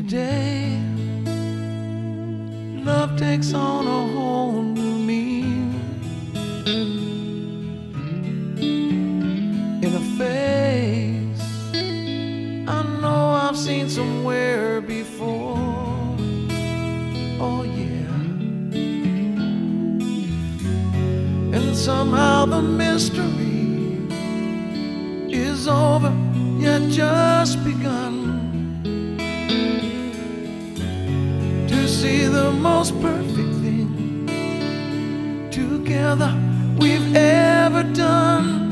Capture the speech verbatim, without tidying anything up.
Today, love takes on a whole new meaning. In a face I know I've seen somewhere before. Oh yeah. And somehow the mystery is over, yet just begun. To see the most perfect thing together we've ever done.